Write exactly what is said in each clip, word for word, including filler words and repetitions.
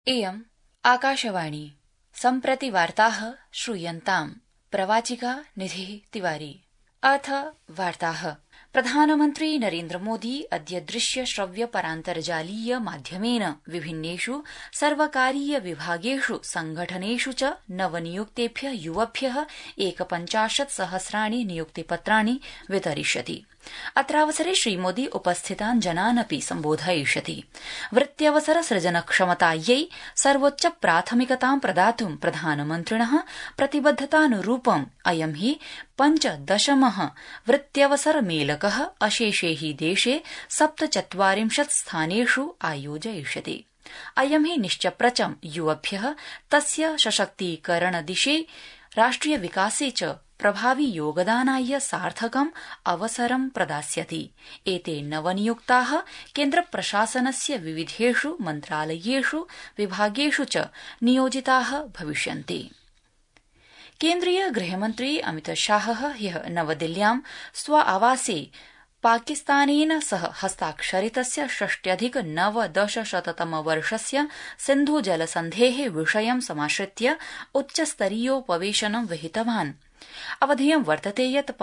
इयम् आकाशवाणी सम्प्रति वार्ताः श्रूयन्ताम्। प्रवाचिका निधिः तिवारी। अथ वार्ताः। प्रधानमन्त्री नरेन्द्र मोदी अद्य दृश्य श्रव्य परान्तर्जालीय माध्यमेन विभिन्नेषु सर्वकारीय विभागेषु संघटनेषु च नवनियुक्तेभ्य युवभ्य एकपञ्चाशत् सहस्राणि नियुक्तिपत्राणि वितरिष्यति। अत्रावसरे श्रीमोदी उपस्थितान् जनान् अपि सम्बोधयिष्यति। वृत्त्यवसर सृजनक्षमतायै सर्वोच्च प्राथमिकतां प्रदातुं प्रधानमन्त्रिणः प्रतिबद्धतानुरूपम् अयं हि पञ्चदशमः वृत्त्यवसर मेलकः अशेषे हि देशे सप्तचत्वारिंशत् स्थानेषु आयोजयिष्यते। अयं हि निश्चप्रचं युवभ्यः तस्य सशक्तीकरणदिशि राष्ट्रिय विकासे च प्रभावि योगदानाय सार्थकम् अवसरं प्रदास्यति। एते नवनियुक्ताः केन्द्रप्रशासनस्य विविधेषु मन्त्रालयेषु विभागेषु च नियोजिताः भविष्यन्ति। केन्द्रीय गृहमन्त्री अमितशाहः ह्यः नवदिल्ल्यां स्व आवासे पाकिस्तानेन सह हस्ताक्षरितस्य षष्ट्यधिक नवदशशततमवर्षस्य सिन्धुजलसन्धेः विषयं समाश्रित्य उच्चस्तरीयोपवेशनं विहितवान्। अवधेयं वर्तते यत्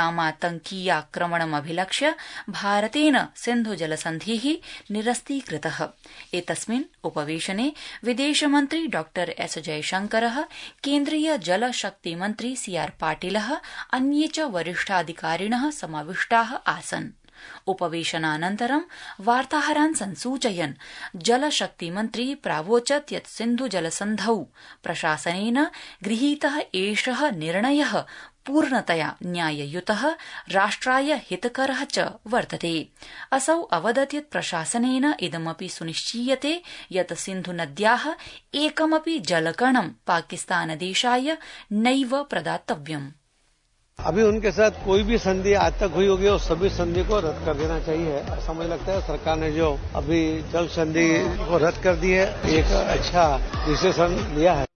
पहलगामातंकीयाक्रमणमभिलक्ष्य भारतेन सिन्धुजलसन्धिः निरस्तीकृतः। एतस्मिन् उपवेशने विदेशमन्त्री डॉ एस जयशंकरः, केन्द्रीय जलशक्तिमन्त्री सी आर पाटिलः, अन्ये च वरिष्ठाधिकारिणः समाविष्टाः आसन्। उपवेशनानन्तरं वार्ताहरान् संसूचयन् जलशक्तिमन्त्री प्रावोचत् यत् सिन्धुजलसन्धौ प्रशासनेन गृहीतः एषः निर्णयः पूर्णतया न्याययुतः, राष्ट्राय हितकरः च वर्तते। असौ अवदत् यत् प्रशासनेन इदमपि सुनिश्चीयते यत् सिन्धुनद्याः एकमपि जलकणं पाकिस्तानदेशाय नैव प्रदातव्यम्। अभी उनके साथ कोई भी संधि आज तक हुई होगी और सभी संधि को रद्द कर देना चाहिए। ऐसा मुझे लगता है सरकार ने जो अभी जल संधि को रद्द कर दी है, एक अच्छा डिसीजन लिया है।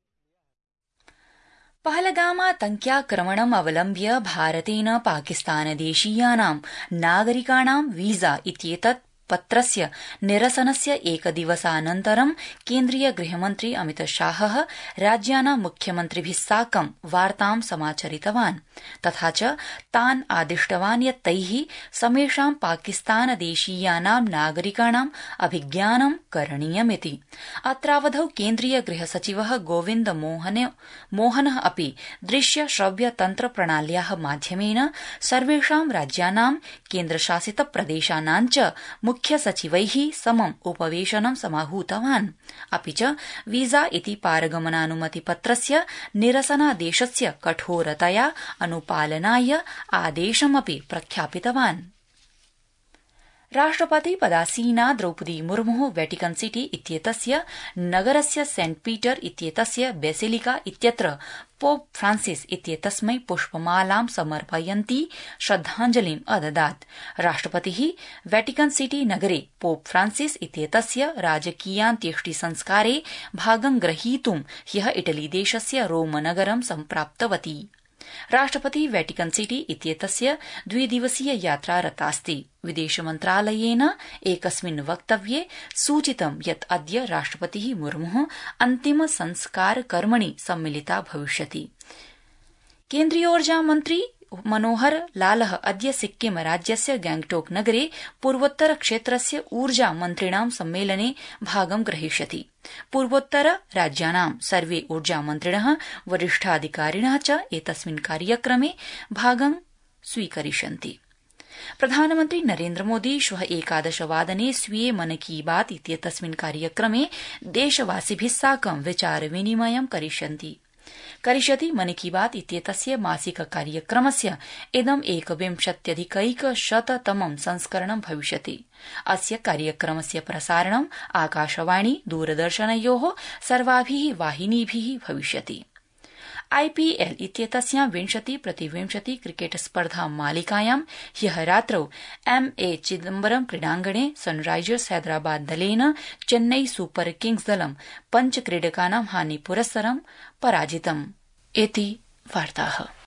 पहलगामातंक्याक्रमणम् अवलम्ब्य भारतेन पाकिस्तानदेशीयानां नागरिकाणां वीजा इत्येतत् पत्रस्य निरसनस्य एकदिवसानन्तरं केन्द्रीय गृहमन्त्री अमितशाहः राज्यानां मुख्यमन्त्रिभिः साकं वार्तां समाचरितवान्। तथा च तान् आदिष्टवान् यत् तैः समेषां पाकिस्तानदेशीयानां नागरिकाणाम् अभिज्ञानं करणीयमिति। अत्रावधौ केन्द्रीय गृहसचिवः गोविन्द मोहनः अपि दृश्य श्रव्य तन्त्र प्रणाल्याः माध्यमेन सर्वेषां राज्यानां केन्द्रशासित प्रदेशानां च मुख्यसचिवैः समम् उपवेशनं समाहूतवान्। अपि च वीजा इति पारगमनानुमतिपत्रस्य निरसनादेशस्य कठोरतया अनुपालनाय आदेशमपि प्रख्यापितवान्। राष्ट्रपति पदासीना द्रौपदी मुर्मुः वेटिकन सिटी इत्येतस्य नगरस्य सेंट पीटर इत्येतस्य बेसिलिका इत्यत्र पोप फ्रांसिस इत्येतस्मै पुष्पमालां समर्पयन्ती श्रद्धाञ्जलिम् अददात्। राष्ट्रपतिः वेटिकन सिटी नगरे पोप फ्रांसिस इत्येतस्य राजकीयान्त्येष्टिसंस्कारे भागं ग्रहीतुं ह्यः इटलीदेशस्य रोमनगरं सम्प्राप्तवती। राष्ट्रपतिः वेटिकन सिटी इत्येतस्य द्विदिवसीय यात्रारतास्ति। विदेशमन्त्रालयेन एकस्मिन् वक्तव्ये सूचितं यत् अद्य राष्ट्रपतिः मुर्मुः अन्तिम संस्कार कर्मणि सम्मिलिता भविष्यति। केन्द्रीयोर्जामन्त्री मनोहर लालः अद्य सिक्किम राज्यस्य गैंगटोक नगरे पूर्वोत्तर क्षेत्रस्य ऊर्जा मन्त्रिणां सम्मेलने भागं ग्रहीष्यति। पूर्वोत्तर राज्यानां सर्वे ऊर्जामन्त्रिणः वरिष्ठाधिकारिणः च एतस्मिन् कार्यक्रमे भागं स्वीकरिष्यन्ति। प्रधानमन्त्री नरेन्द्र मोदी श्वः एकादशवादने स्वीये मन की बात इत्येतस्मिन् कार्यक्रमे देशवासिभिः साकं विचार विनिमयं करिष्यन्ति। करिष्यति मन की बात इत्येतस्य मासिक कार्यक्रमस्य इदम् एकविंशत्यधिकैकशततमं संस्करणं भविष्यति। अस्य कार्यक्रमस्य प्रसारणं आकाशवाणी दूरदर्शनयोः सर्वाभिः वाहिनीभिः भविष्यति। आईपीएल इत्येतस्यां विंशति प्रतिविंशति क्रिकेट स्पर्धा मालिकायां ह्यः रात्रौ एमए चिदम्बरम क्रीडाङ्गणे सनराइजर्स हैदराबाद दलेन चेन्नई सुपर किंग्स दलं पञ्चक्रीडकानां हानिपुरस्सरं पराजितम्। इति वार्ताः।